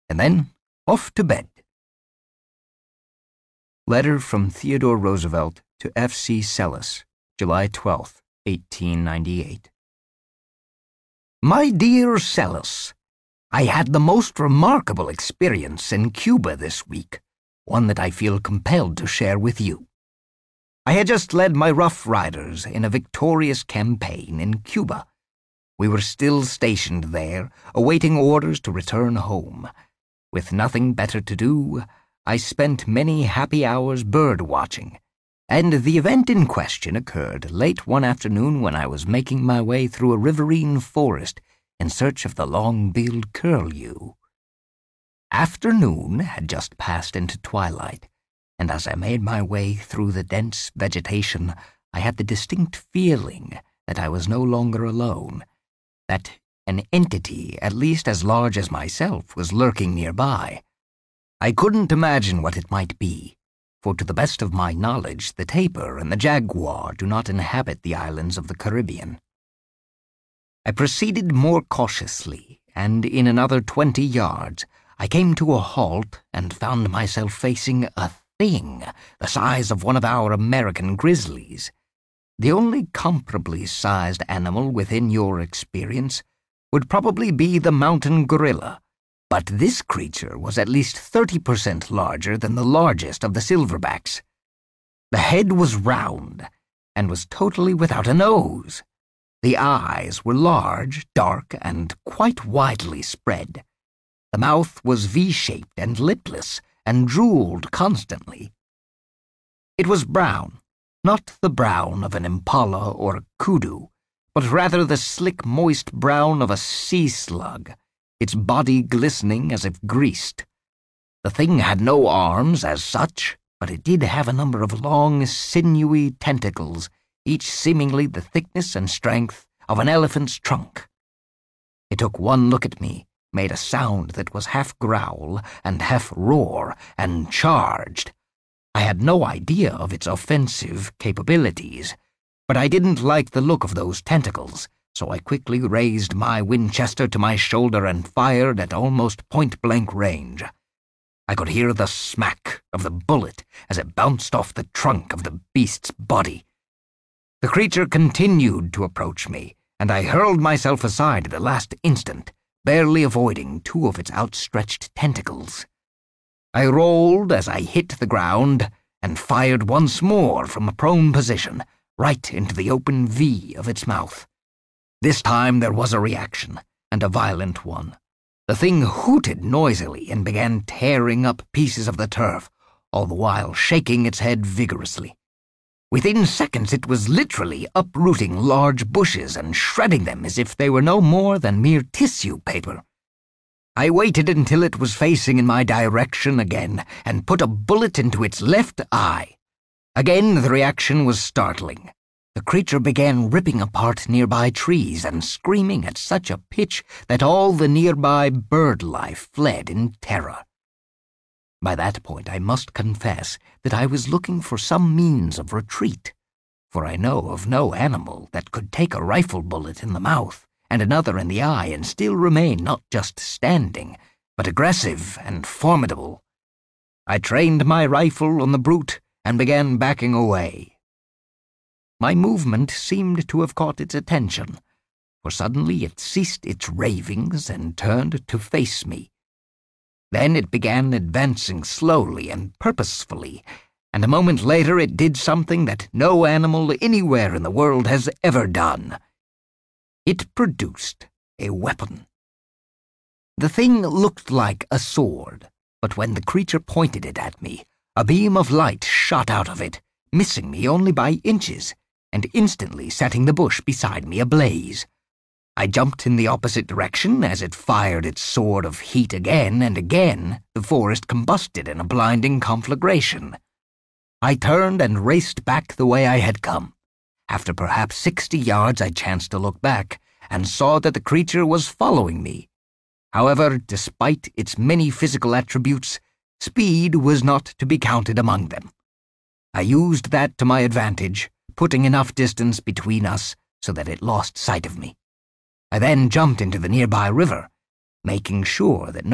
and then off to bed. Letter from Theodore Roosevelt to F.C. Selous, July 12, 1898. My dear Selous, I had the most remarkable experience in Cuba this week, one that I feel compelled to share with you. I had just led my Rough Riders in a victorious campaign in Cuba. We were still stationed there, awaiting orders to return home. With nothing better to do, I spent many happy hours bird-watching, and the event in question occurred late one afternoon when I was making my way through a riverine forest in search of the long-billed curlew. Afternoon had just passed into twilight, and as I made my way through the dense vegetation, I had the distinct feeling that I was no longer alone, that an entity at least as large as myself was lurking nearby. I couldn't imagine what it might be, for to the best of my knowledge, the tapir and the jaguar do not inhabit the islands of the Caribbean. I proceeded more cautiously, and in another 20 yards, I came to a halt and found myself facing a thing the size of one of our American grizzlies. The only comparably sized animal within your experience would probably be the mountain gorilla, but this creature was at least 30% larger than the largest of the silverbacks. The head was round and was totally without a nose. The eyes were large, dark, and quite widely spread. The mouth was V-shaped and lipless and drooled constantly. It was brown, not the brown of an impala or a kudu, but rather the slick, moist brown of a sea slug, its body glistening as if greased. The thing had no arms as such, but it did have a number of long, sinewy tentacles, each seemingly the thickness and strength of an elephant's trunk. It took one look at me, made a sound that was half growl and half roar, and charged. I had no idea of its offensive capabilities, but I didn't like the look of those tentacles, so I quickly raised my Winchester to my shoulder and fired at almost point-blank range. I could hear the smack of the bullet as it bounced off the trunk of the beast's body. The creature continued to approach me, and I hurled myself aside at the last instant, barely avoiding two of its outstretched tentacles. I rolled as I hit the ground and fired once more from a prone position, right into the open V of its mouth. This time there was a reaction, and a violent one. The thing hooted noisily and began tearing up pieces of the turf, all the while shaking its head vigorously. Within seconds it was literally uprooting large bushes and shredding them as if they were no more than mere tissue paper. I waited until it was facing in my direction again and put a bullet into its left eye. Again the reaction was startling. The creature began ripping apart nearby trees and screaming at such a pitch that all the nearby bird life fled in terror. By that point I must confess that I was looking for some means of retreat, for I know of no animal that could take a rifle bullet in the mouth and another in the eye and still remain not just standing, but aggressive and formidable. I trained my rifle on the brute and began backing away. My movement seemed to have caught its attention, for suddenly it ceased its ravings and turned to face me. Then it began advancing slowly and purposefully, and a moment later it did something that no animal anywhere in the world has ever done. It produced a weapon. The thing looked like a sword, but when the creature pointed it at me, a beam of light shot out of it, missing me only by inches, and instantly setting the bush beside me ablaze. I jumped in the opposite direction as it fired its sword of heat again, and again the forest combusted in a blinding conflagration. I turned and raced back the way I had come. After perhaps 60 yards I chanced to look back, and saw that the creature was following me. However, despite its many physical attributes, speed was not to be counted among them. I used that to my advantage, putting enough distance between us so that it lost sight of me. I then jumped into the nearby river, making sure that